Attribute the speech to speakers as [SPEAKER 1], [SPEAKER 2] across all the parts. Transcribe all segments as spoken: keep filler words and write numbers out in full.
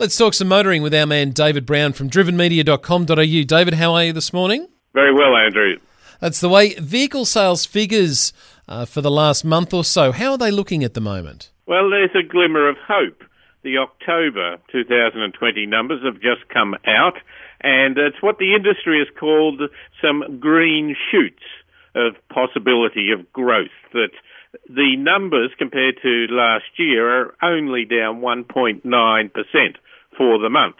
[SPEAKER 1] Let's talk some motoring with our man David Brown from driven media dot com dot a u. David, how are you this morning?
[SPEAKER 2] Very well, Andrew.
[SPEAKER 1] That's the way. Vehicle sales figures uh, for the last month or so, how are they looking at the moment?
[SPEAKER 2] Well, there's a glimmer of hope. The October two thousand twenty numbers have just come out, and it's what the industry has called some green shoots of possibility of growth, that the numbers compared to last year are only down one point nine percent for the month.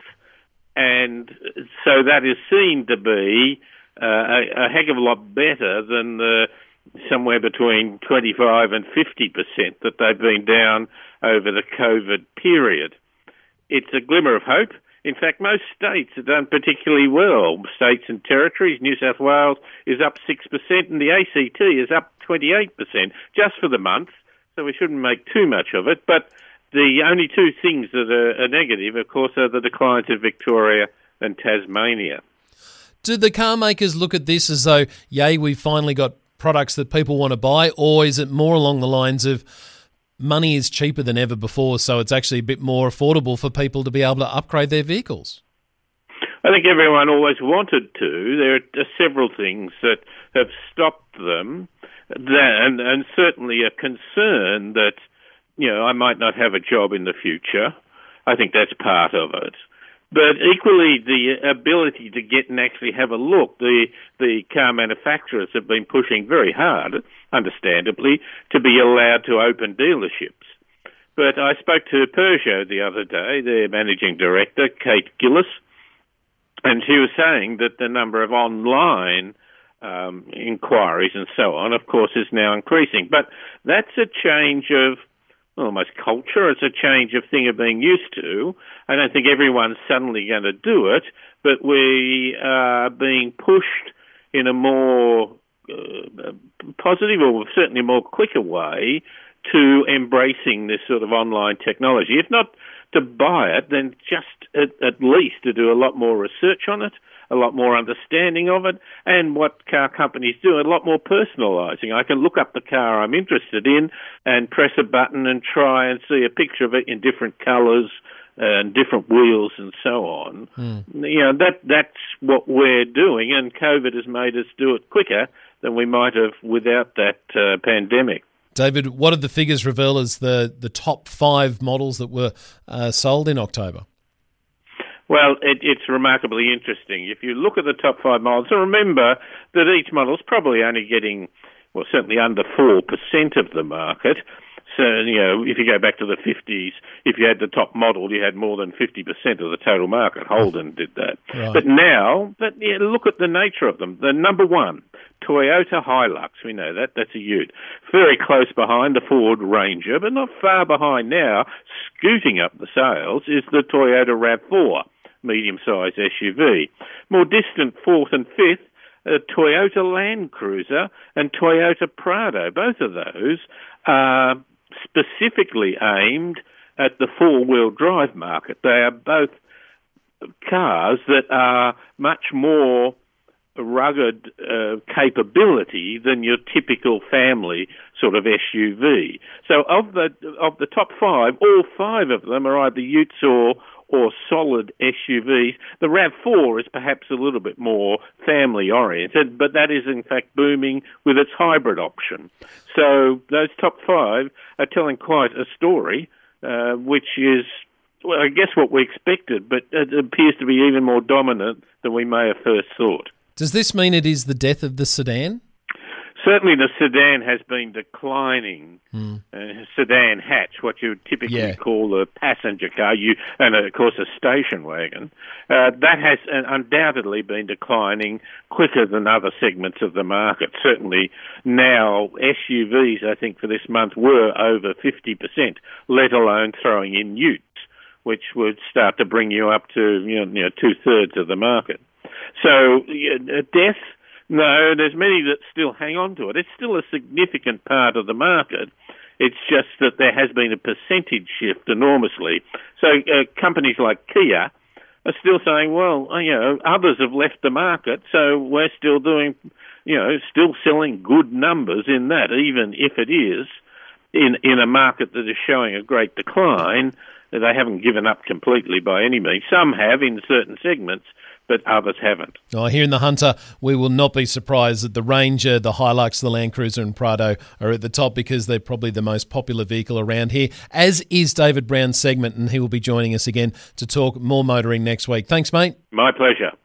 [SPEAKER 2] And so that is seen to be uh, a, a heck of a lot better than the somewhere between twenty-five and fifty percent that they've been down over the COVID period. It's a glimmer of hope. In fact, most states have done particularly well. States and territories, New South Wales is up six percent and the A C T is up twenty-eight percent just for the month, so we shouldn't make too much of it. But the only two things that are, are negative, of course, are the declines in Victoria and Tasmania.
[SPEAKER 1] Do the car makers look at this as though, yay, we've finally got products that people want to buy, or is it more along the lines of money is cheaper than ever before, so it's actually a bit more affordable for people to be able to upgrade their vehicles?
[SPEAKER 2] I think everyone always wanted to. There are several things that have stopped them, and, and certainly a concern that, you know, I might not have a job in the future. I think that's part of it. But equally, the ability to get and actually have a look. The the car manufacturers have been pushing very hard, understandably, to be allowed to open dealerships. But I spoke to Peugeot the other day, their managing director, Kate Gillis, and she was saying that the number of online um, inquiries and so on, of course, is now increasing. But that's a change of almost culture. It's a change of thing of being used to. I don't think everyone's suddenly going to do it, but we are being pushed in a more uh, positive or certainly more quicker way to embracing this sort of online technology. If not to buy it, then just at, at least to do a lot more research on it, a lot more understanding of it, and what car companies do, a lot more personalising. I can look up the car I'm interested in and press a button and try and see a picture of it in different colours and different wheels and so on. Mm. You know, that that's what we're doing, and COVID has made us do it quicker than we might have without that uh, pandemic.
[SPEAKER 1] David, what did the figures reveal as the, the top five models that were uh, sold in October?
[SPEAKER 2] Well, it, it's remarkably interesting. If you look at the top five models, so remember that each model is probably only getting, well, certainly under four percent of the market. So, you know, if you go back to the fifties, if you had the top model, you had more than fifty percent of the total market. Holden did that. Right. But now, but yeah, look at the nature of them. The number one, Toyota Hilux, we know that, that's a ute. Very close behind the Ford Ranger, but not far behind now, scooting up the sales, is the Toyota RAV four, medium-sized S U V. More distant, fourth and fifth, uh, Toyota Land Cruiser and Toyota Prado. Both of those are specifically aimed at the four-wheel drive market. They are both cars that are much more rugged uh, capability than your typical family sort of S U V. So of the of the top five, all five of them are either utes or or solid S U Vs. The RAV four is perhaps a little bit more family-oriented, but that is in fact booming with its hybrid option. So those top five are telling quite a story, uh, which is, well, I guess what we expected, but it appears to be even more dominant than we may have first thought.
[SPEAKER 1] Does this mean it is the death of the sedan?
[SPEAKER 2] Certainly the sedan has been declining. Mm. Uh, sedan hatch, what you would typically yeah. call a passenger car, you, and of course a station wagon, uh, that has undoubtedly been declining quicker than other segments of the market. Certainly now S U Vs, I think, for this month were over fifty percent, let alone throwing in utes, which would start to bring you up to you know, you know two-thirds of the market. So uh, death... No, there's many that still hang on to it. It's still a significant part of the market. It's just that there has been a percentage shift enormously. So uh, companies like Kia are still saying, well, you know, others have left the market, so we're still doing, you know, still selling good numbers in that, even if it is in in a market that is showing a great decline. they haven't given up completely by any means. Some have in certain segments, but others haven't.
[SPEAKER 1] Oh, here in the Hunter, we will not be surprised that the Ranger, the Hilux, the Land Cruiser and Prado are at the top because they're probably the most popular vehicle around here, as is David Brown's segment, and he will be joining us again to talk more motoring next week. Thanks, mate.
[SPEAKER 2] My pleasure.